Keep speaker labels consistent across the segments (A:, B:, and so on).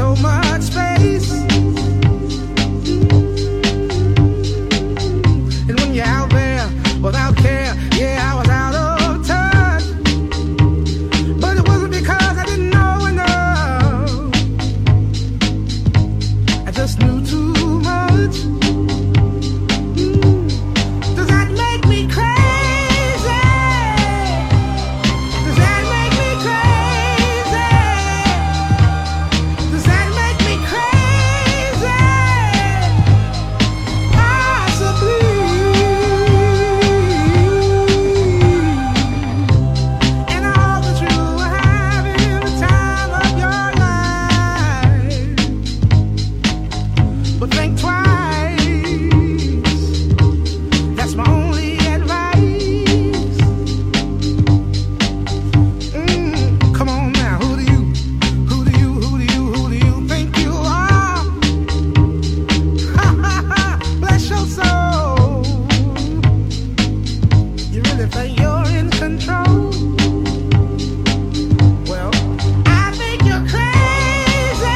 A: so much space. And when you're out there without care, yeah, I was out of touch. But it wasn't because I didn't know enough. I just knew too much. Does that make me crazy? Does that make me crazy? Does that make me crazy? Possibly. And I hope that you are having the time of your life. But think twice. That's my only advice. Come on now, who do you think you are? Bless your soul. You really think you're in control? Well, I think you're crazy.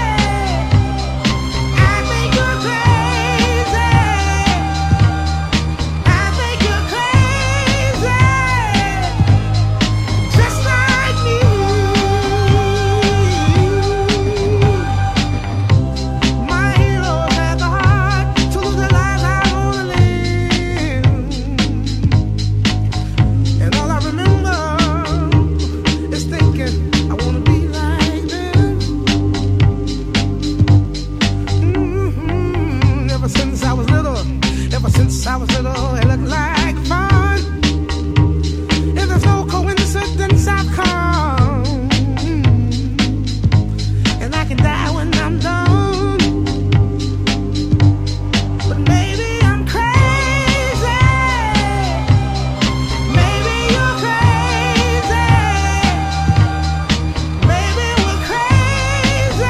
A: I think you're crazy. I think you're crazy. Just like me. My heroes had the heart to lose their lives out on the limb. And all I remember is thinking, I wanna be like them. Ever since I was little, it looked like fun. If there's no coincidence, I've come. And I can die when I'm done. But maybe I'm crazy. Maybe you're crazy. Maybe we're crazy.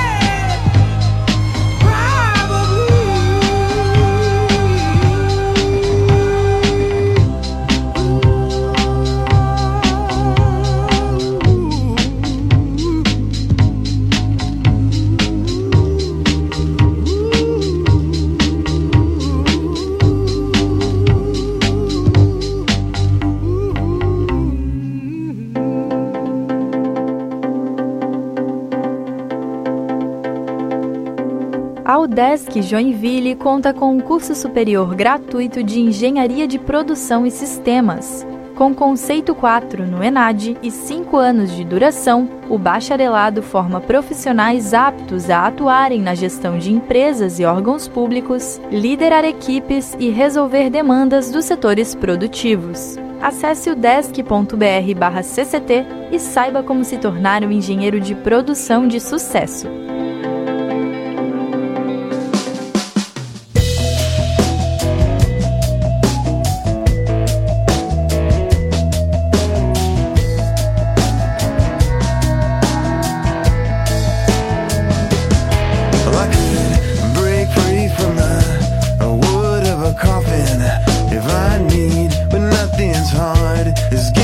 B: A UDESC Joinville conta com um curso superior gratuito de Engenharia de Produção e Sistemas. Com conceito 4 no ENAD e 5 anos de duração, o bacharelado forma profissionais aptos a atuarem na gestão de empresas e órgãos públicos, liderar equipes e resolver demandas dos setores produtivos. Acesse udesc.br/cct e saiba como se tornar um engenheiro de produção de sucesso.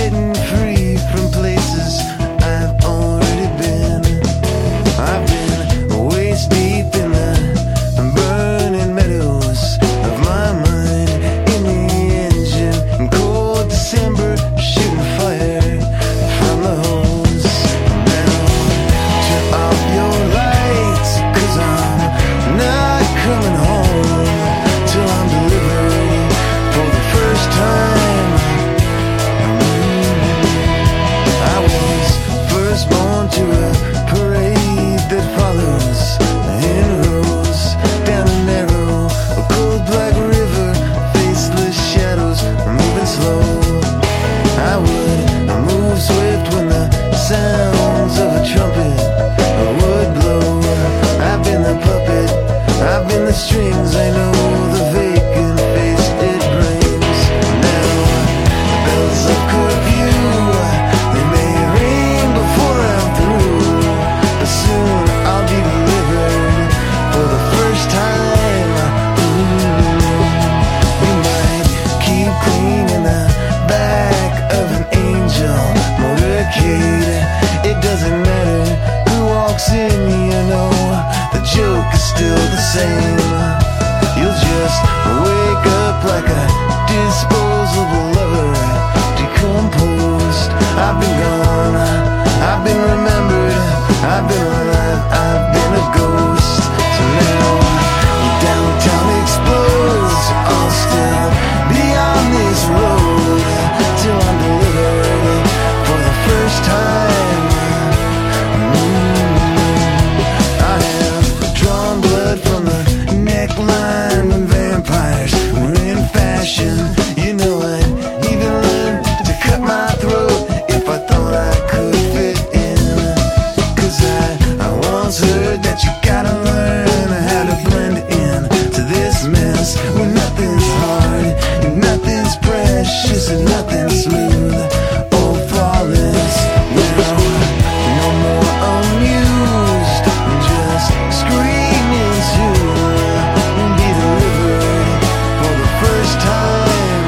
C: I've been still the same. You'll just wake up like a disposable lover, decomposed. I've been gone, I've been remembered, I've been alive, I've been a ghost. So now downtown explodes, I'll still be on this road till I'm delivered for the first time. I have drawn blood from the neckline when vampires were in fashion. You know I'd even learn to cut my throat if I thought I could fit in. 'Cause I once heard that you gotta learn how to blend in to this mess where nothing's hard, and nothing's precious, and nothing's smooth or flawless. Now, no more amused, just screaming to be delivered for the first time.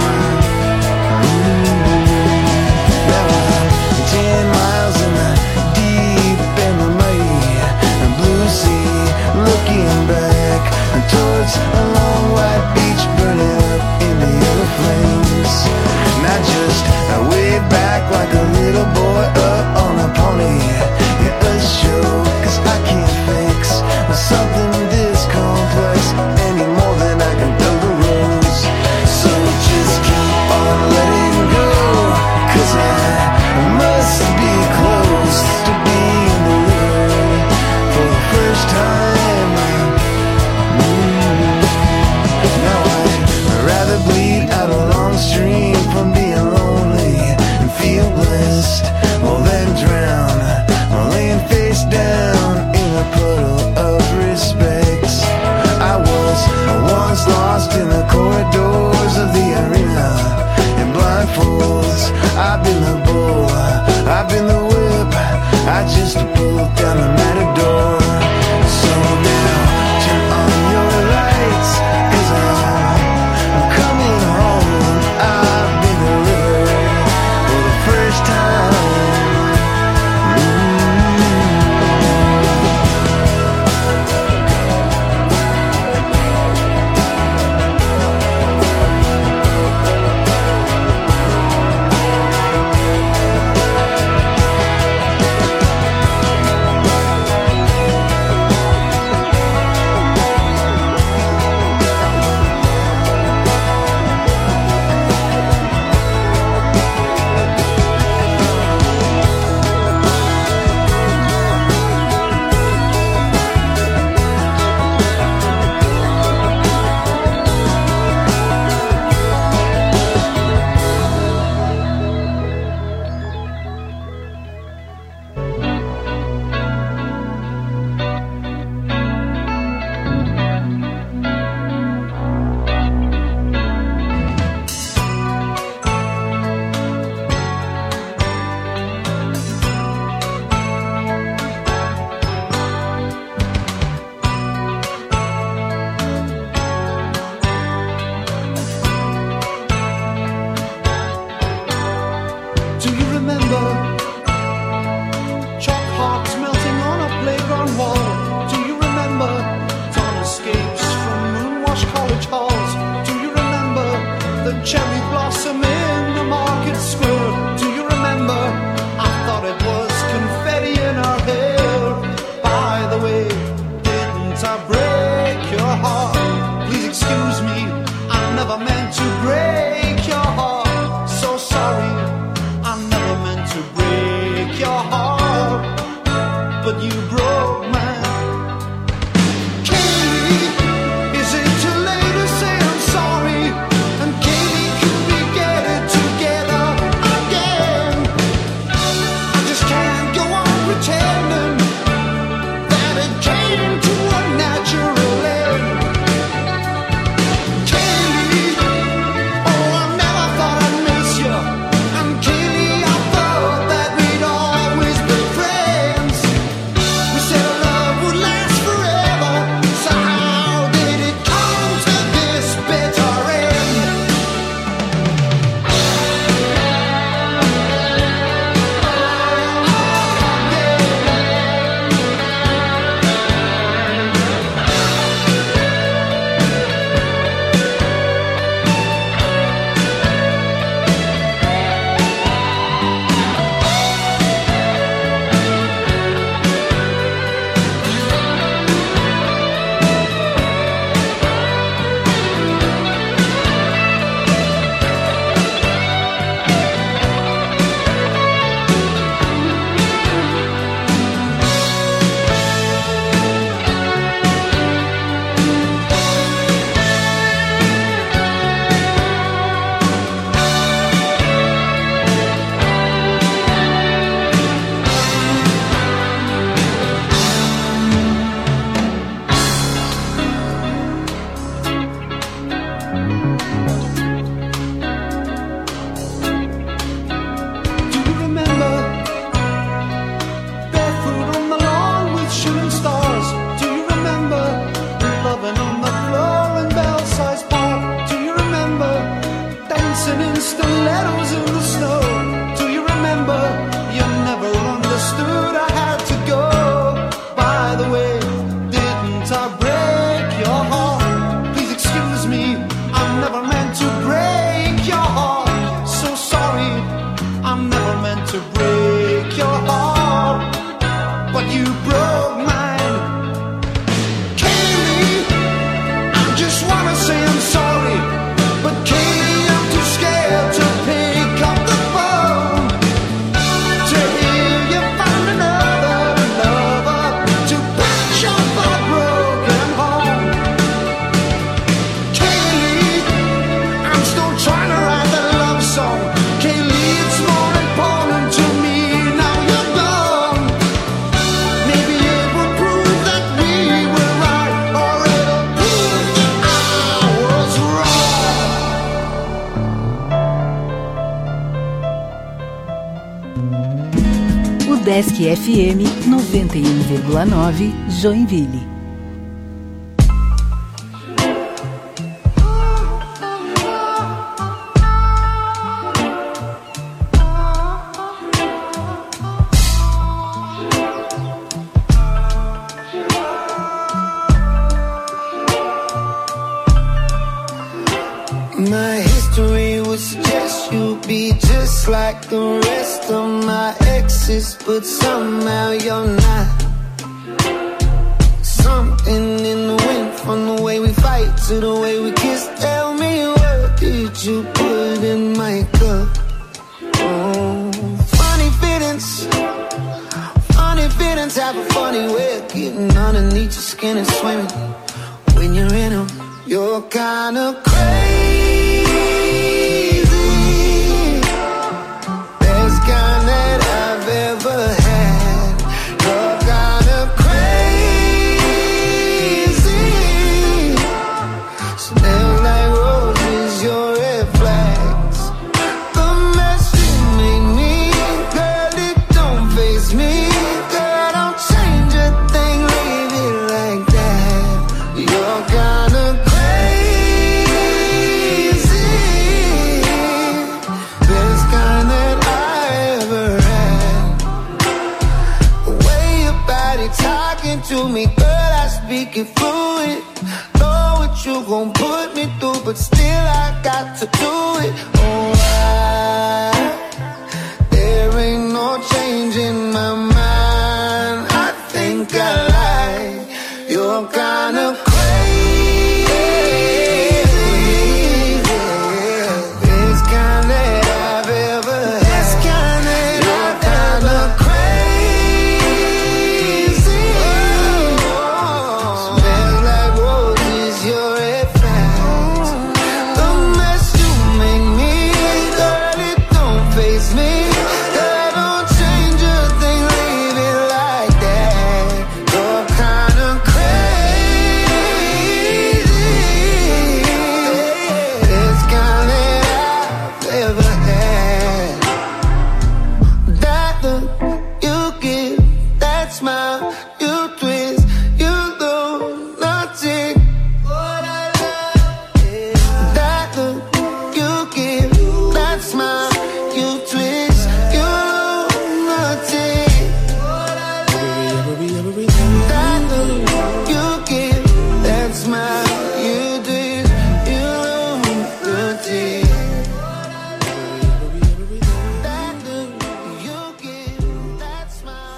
C: Now I'm 10 miles in the deep and the mighty blue sea, looking back towards a long white beach burning up in the yellow flames. And I just wave back like a little boy up on a pony at a show. 'Cause I can't fix something this complex any more than I can build a rose. So just keep on letting go, 'cause I must be close to being delivered for the first time. Now I'd rather bleed out a long stream from being lonely and feel blessed, more than drown while laying face down in a puddle of respects. I was once lost in the corridors of the arena in blindfolds. I've been the bull, I've been the whip, I just pulled down the matador. So now turn on your lights, 'cause I'm coming home. I've been delivered for the first time.
D: Love
A: broke mine. Kaylee, I just wanna say I'm sorry, but Kaylee, I'm too scared to pick up the phone to hear you found another lover to patch up our broken home. Kaylee, I'm still trying to write that love song. Kaylee, it's more important to me now you're gone. Maybe it will prove that we were right, or it'll prove that I was wrong.
D: O Desk FM 91,9 Joinville.
C: My history would suggest you'll be just like the rest of my exes, but somehow you're not. Something in the wind, from the way we fight to the way we kiss. Tell me, what did you put in my cup? Oh, funny feelings have a funny way of getting underneath your skin and swimming. When you're in them, you're kind of crazy. Best kind that I've ever had. You're kind of crazy. Smell like roses, your red flags. The mess you made me, girl, it don't faze me. Girl, don't change a thing, leave it like that. You're kind of crazy. Best kind that I ever had. The way your body talking to me, girl, I speak it fluid. Know what you gon' put me through, but still I got to do it. Oh, there ain't no change in my mind. I think I like you're kind of crazy. Best kind that I've ever had. Best kind that you're kind of crazy. Smells like roses, your red flags. The mess you make me, girl, it don't faze me. Girl, don't change a thing, leave it like that. You're kind of crazy. Best kind that I've ever had. That look you give, that smile you twist, you do nothing. That look you give, that smile you twist, you do nothing. That look you give, that smile you twist, you do nothing. That look you give, that smile.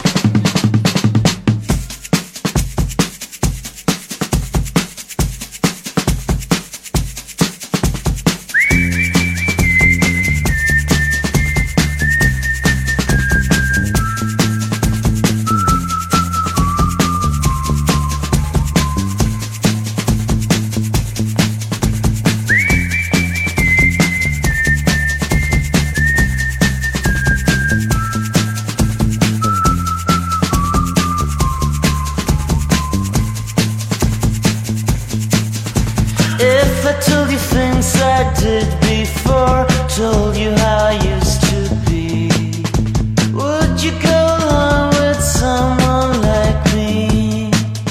E: If I told you things I did before, told you how I used to be, would you go along with someone like me?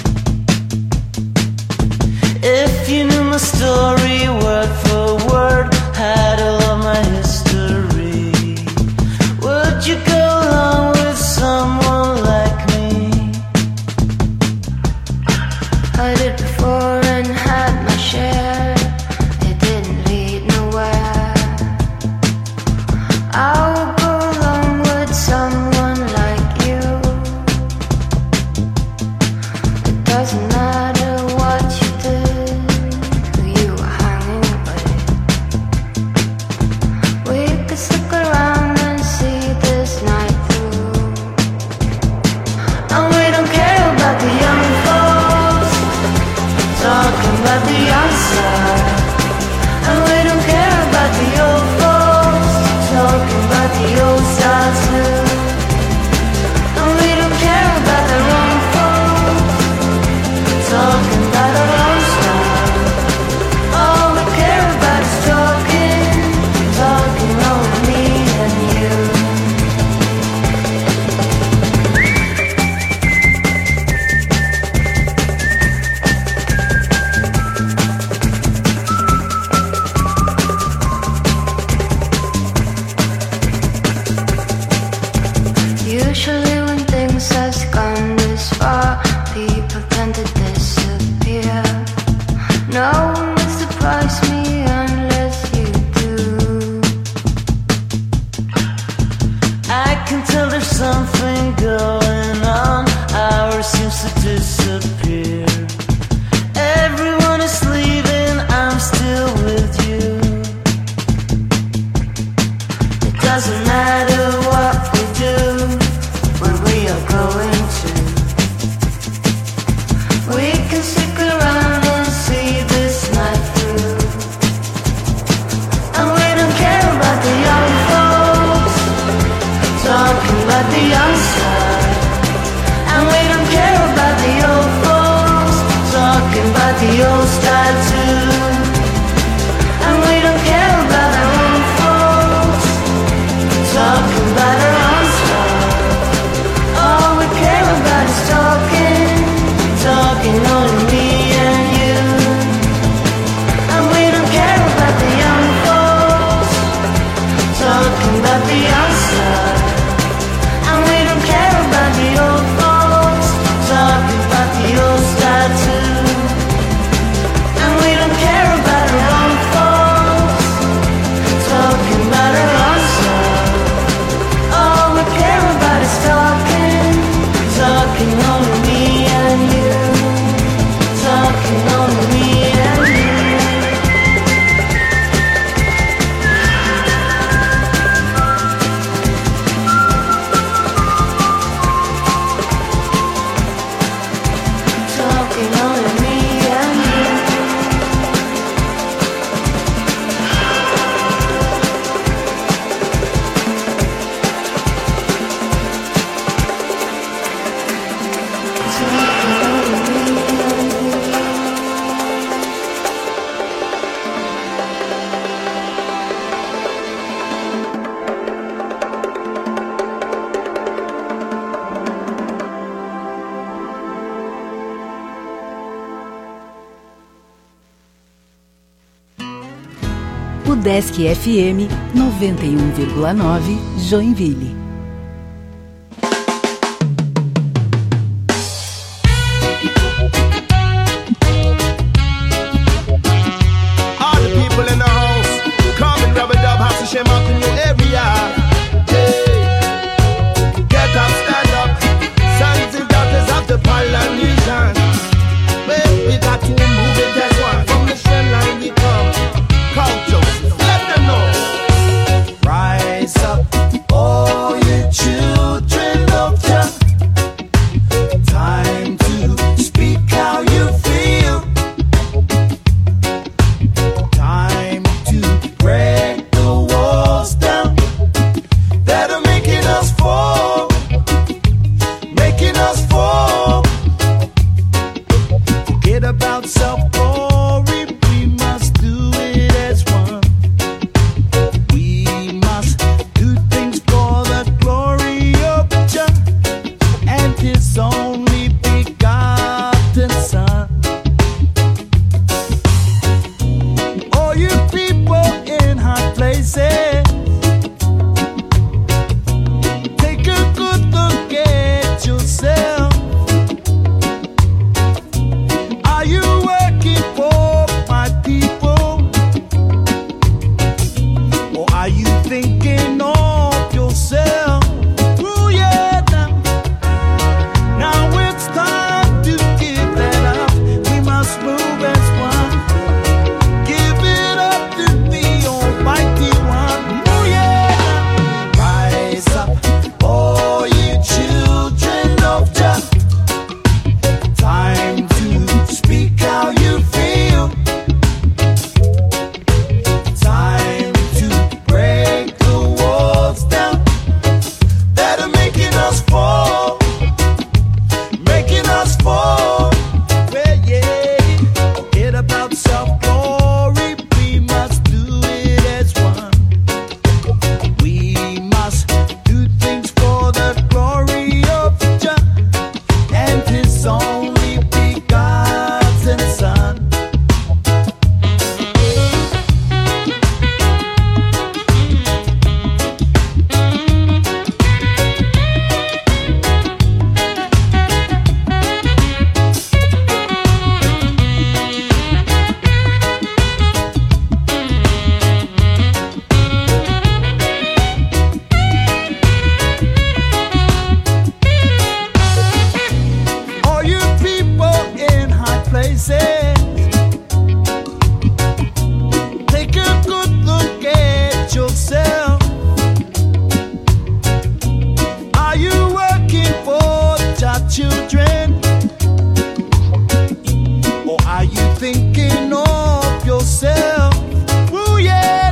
E: If you knew my story word for word, had all of my history, would you go along with someone like me?
F: I did before and had my share. It didn't lead nowhere. doesn't matter what you did, who you were hanging with. We could stick around and see this night through. And we don't care about the young folks talking about the outside. And we don't care about the old folks talking about the old style too. And we don't care about the wrong folks talking about our own style. All we care about is talking, talking on me and you. Usually when things have gone this far, people tend to disappear. No one will surprise me unless you do.
E: I can tell there's something going on. Ours seems to disappear. Everyone is leaving, I'm still with you. It doesn't matter what we do, where we are going to. We can stick around and see this night through. And we don't care about the young folks talking about the outside. And we don't care about the old folks talking about the old style too. And we don't care about our own folks talking about our own style. All we care about is talking, talking only me and you. And we don't care about the young folks talking about the outside. And we don't care about the old folks talking about the old style too. And we don't care about our own folks talking about our own style. All we care about is talking, talking only me and you. Talking only me and you. Talking only me and you. Talking only me and you.
D: O Desk FM 91,9 Joinville.
G: All the people in the house, come and rub a dub, have to shame out the new area. Hey, get up, stand up, sons and daughters of the Polynesian. Well, we got to move it, that's one. From the trend line we come, Count Joseph, let them know. Rise up, oh
C: His only begotten Son. Take a good look at yourself. Are you working for your children? Or are you thinking of yourself? Ooh, yeah,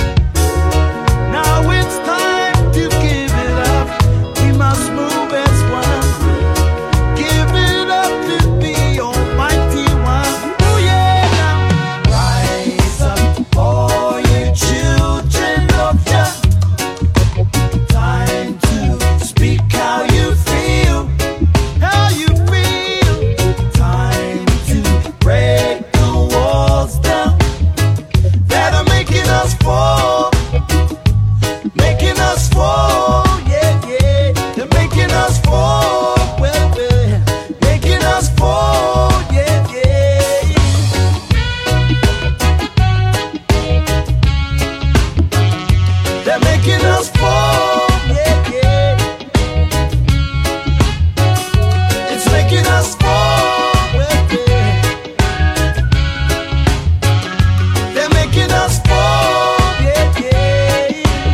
C: now it's time to give it up. We must move as one. Give it up to the Almighty One. Ooh, yeah, now rise up, all you children of Jah. Time to speak how you feel, how you feel. Time to break the walls down that are making us fall, yeah, yeah. They're making us fall, well, making us fall, yeah, yeah. They're making us fall, yeah, yeah. It's making us fall, well, they're making us fall, yeah, yeah.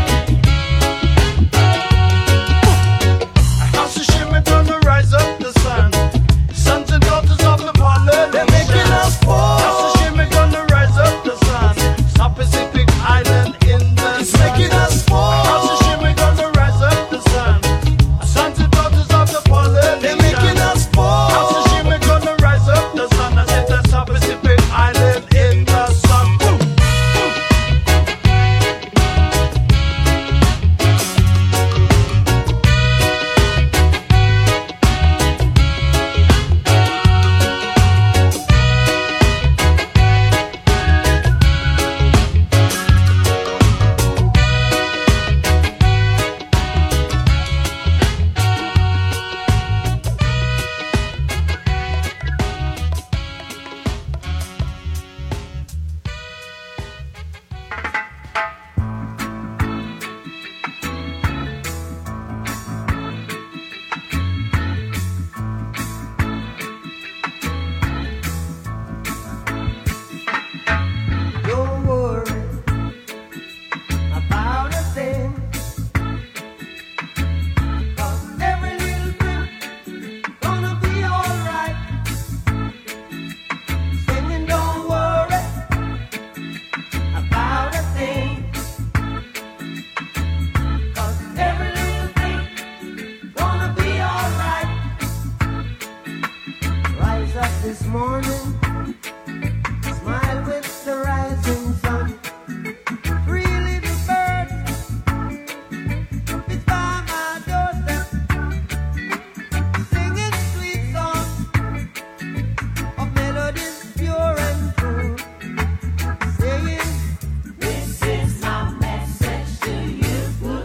C: House of Shimon gonna rise up the sun. Sons and daughters of the parlor, they're making us fall. House of Shimon gonna rise up the sun. South Pacific Island in the it's sun. Making us fall. House of Shimon gonna rise up the sun. Sons and daughters of the parlor, they're making us fall. House of Shimon gonna rise up the sun. I said the South Pacific Island in the sun. Woo! Don't worry about a thing, 'cause every little thing gonna be alright. Singing, don't worry about a thing, 'cause every little thing gonna be alright. Rise up this morning, smile with the rising sun. Three little birds, it's by my doorstep, singing sweet songs of melodies pure and true, saying, this is my message to you.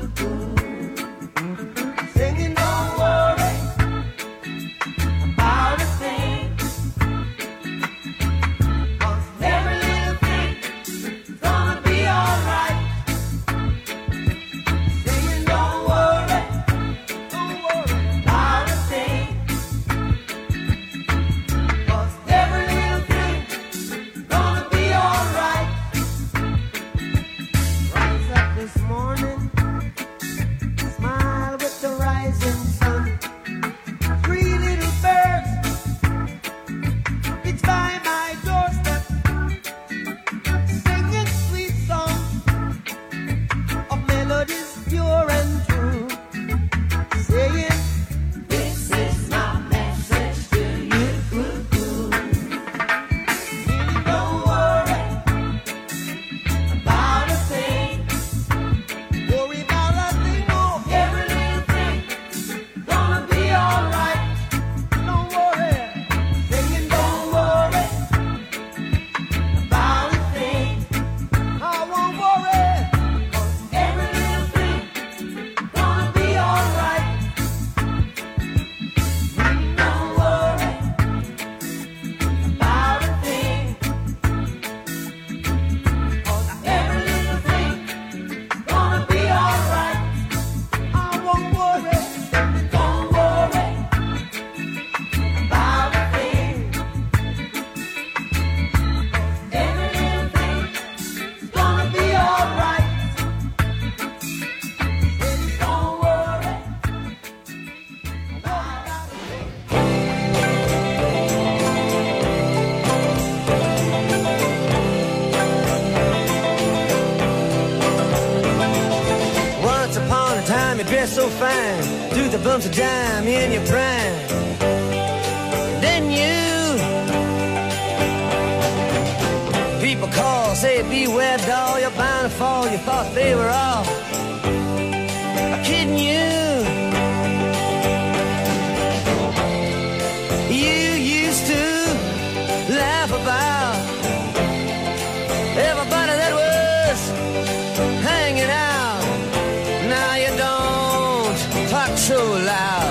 C: Singing, don't worry about a thing,
E: so fine, through the bumps of dime in your prime. Then you, people call, say beware doll, you're bound to fall. You thought they were all kidding you. You used to laugh about everybody that was hanging out. Now you don't talk so loud.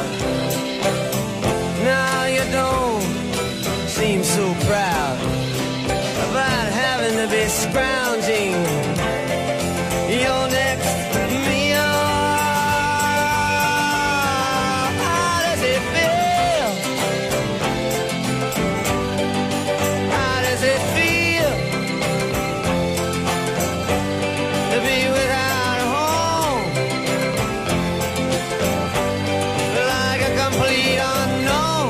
E: Now you don't seem so proud about having to be scrounging your next meal. How does it feel? How does it feel to be without a home? Like a complete unknown,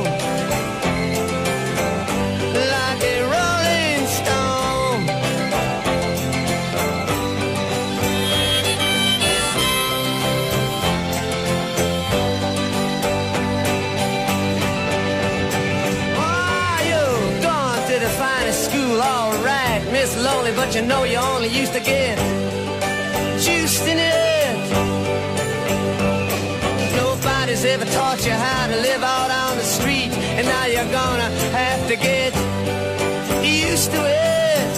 E: like a rolling stone. Oh, you've gone to the finest school, all right, Miss Lonely, but you know you only used to get juiced in it. Nobody's ever taught you how to live out on the street, and now you're gonna have to get used to it.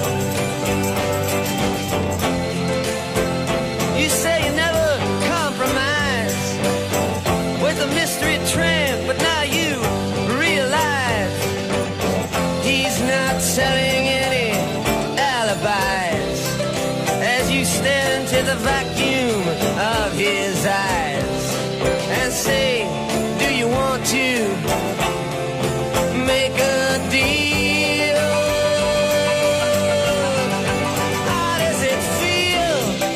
E: You say you never compromise with a mystery tramp, but now you realize he's not selling any alibis as you stare into the vacuum of his eyes and say, do you want to make a deal? How does it feel?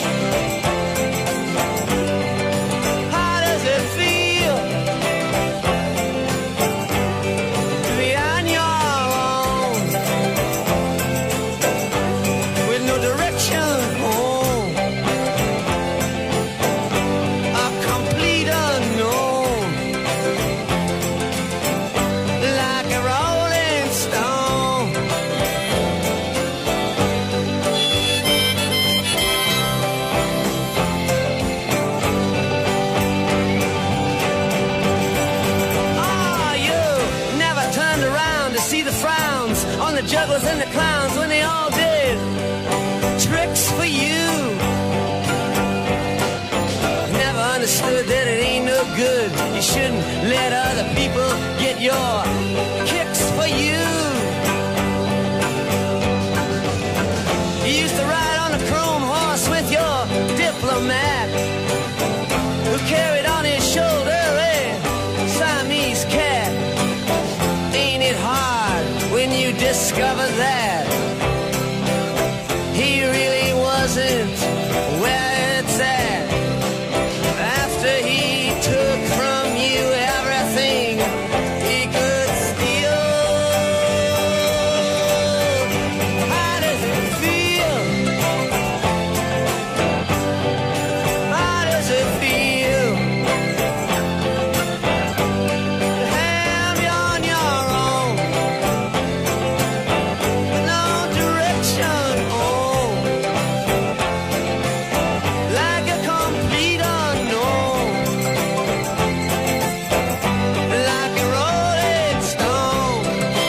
E: How does it feel to be on your own with no direction home? A complete unknown, like a rolling stone. Oh, you never turned around to see the frowns on the jugglers and the clowns when they all did tricks for you. Never understood that it ain't no good. You shouldn't let other people get your kicks for you. You used to ride on a chrome horse with your diplomat, who carried on his shoulder a Siamese cat. Ain't it hard when you discover that he really wasn't where it's at? After he took from you everything he could steal. How does it feel? How does it feel to have you on your own with no direction home, like a complete unknown, like a rolling stone?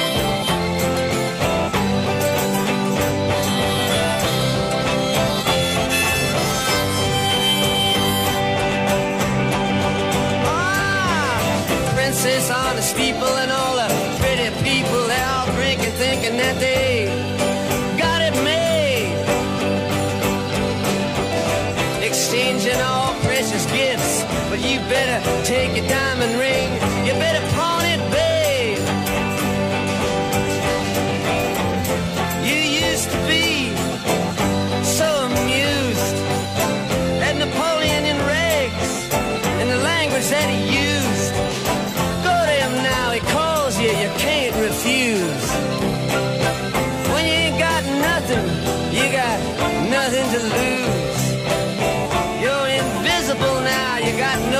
E: Princess on the steeple and all the pretty people, they all drinking, thinking that they got it made, exchanging all precious gifts. But you better take your diamond ring, you better pawn it, babe. You used to be so amused at Napoleon in rags and the language that he used. Go to him now, he calls you, you can't refuse. When you ain't got nothing, you got nothing to lose. You're invisible now, you got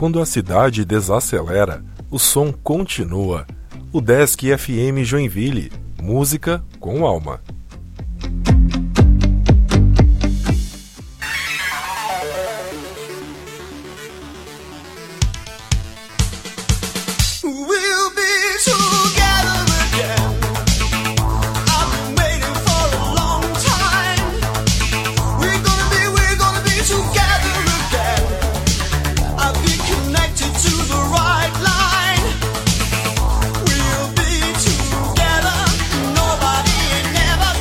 H: Quando a cidade desacelera, o som continua. Udesc FM Joinville, música com alma.
A: Never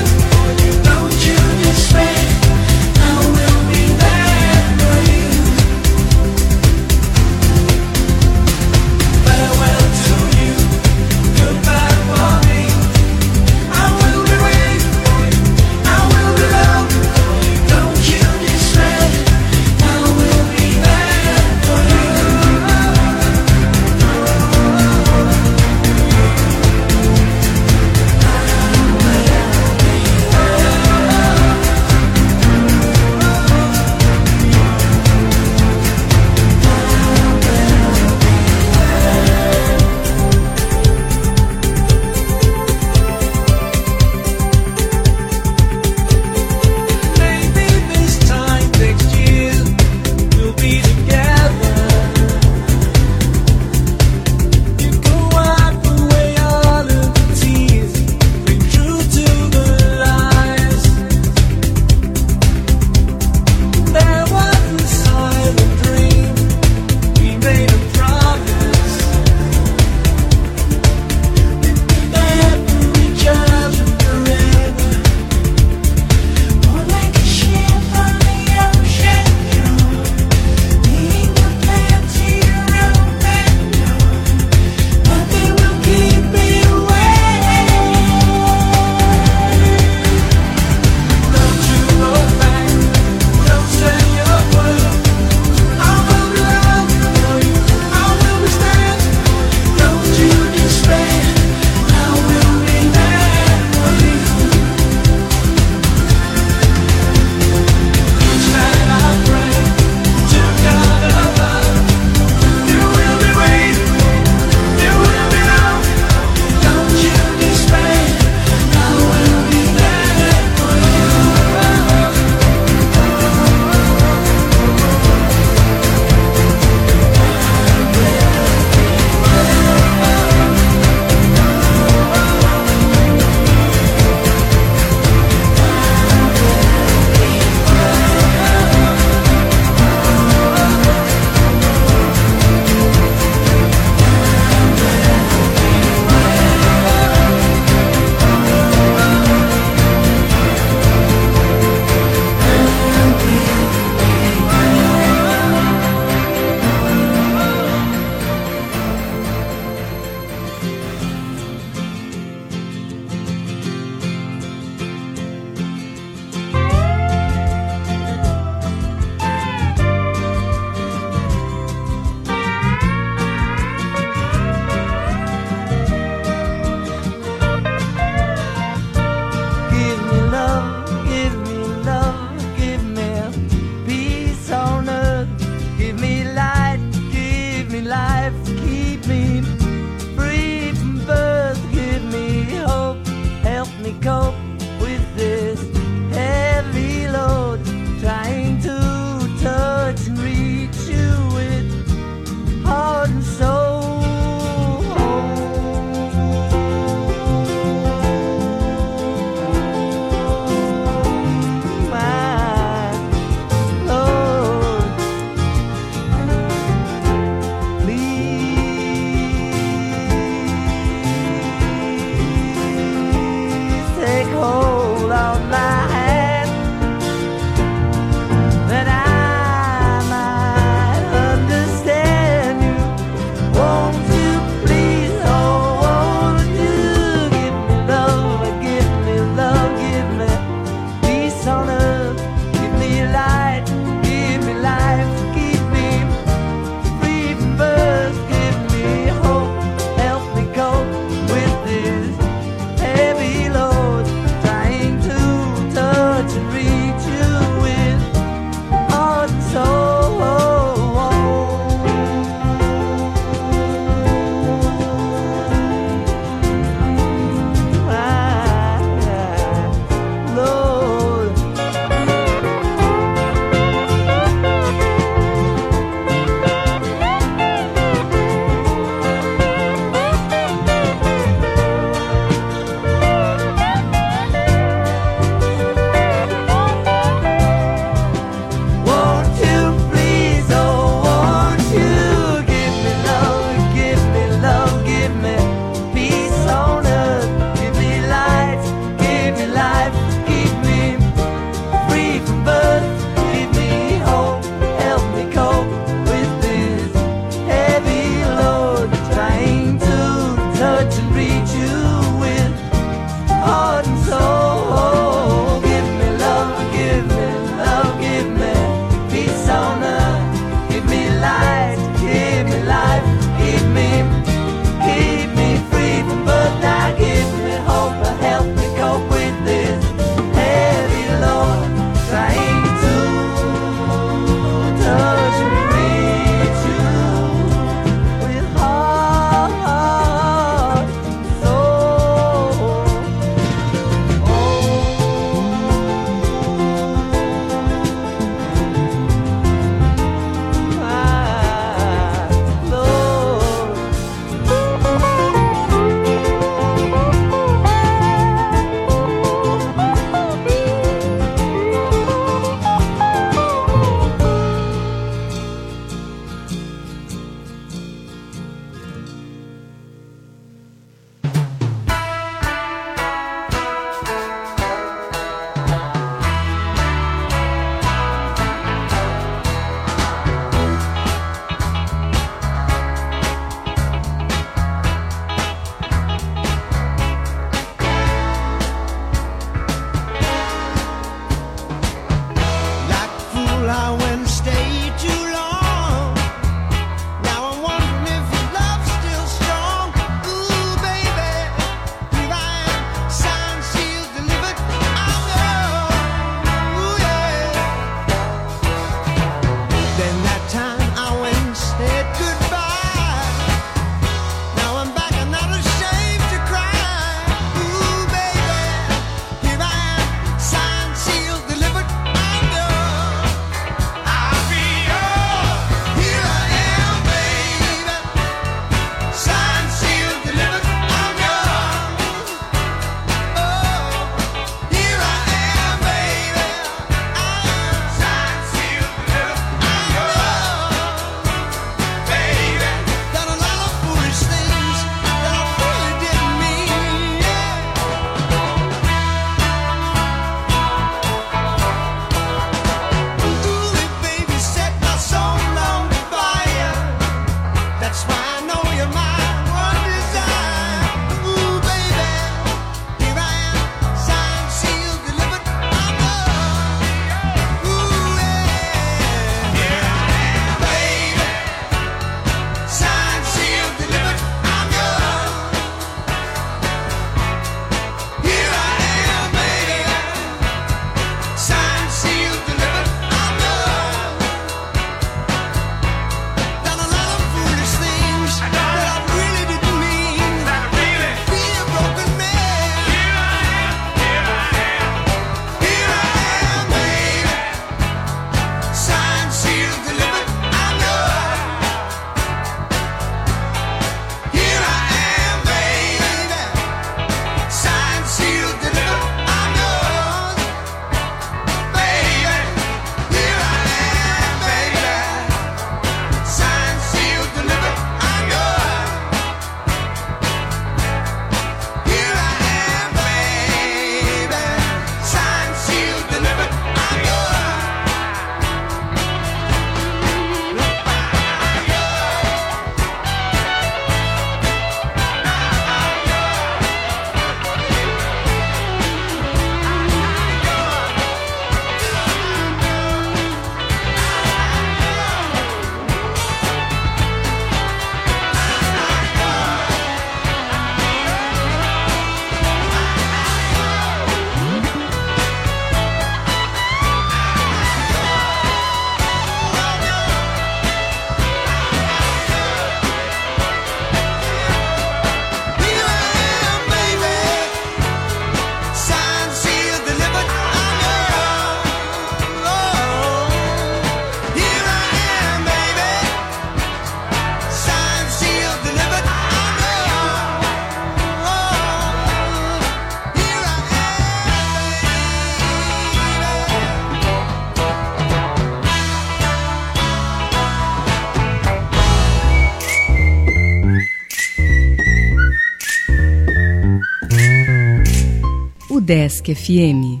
D: Udesc FM.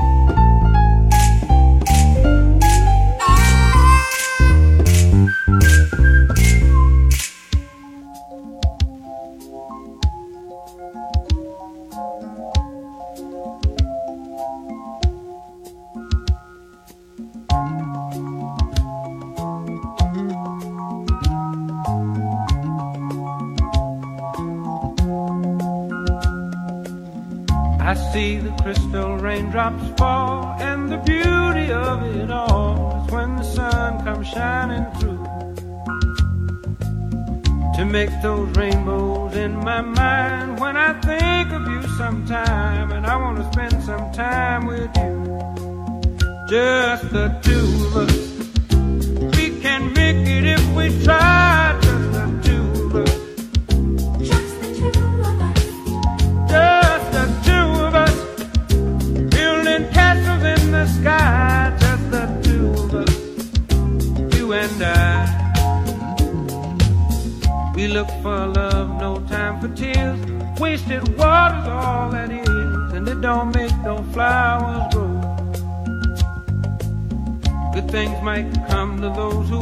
I: I see the crystal raindrops fall, and the beauty of it all is when the sun comes shining through to make those rainbows in my mind. When I think of you sometime, and I want to spend some time with you, just the two of us. We can make it if we try, just the two of us. Sky, just the two of us, you and I. We look for love, no time for tears. Wasted water's all that is, and it don't make no flowers grow. Good things might come to those who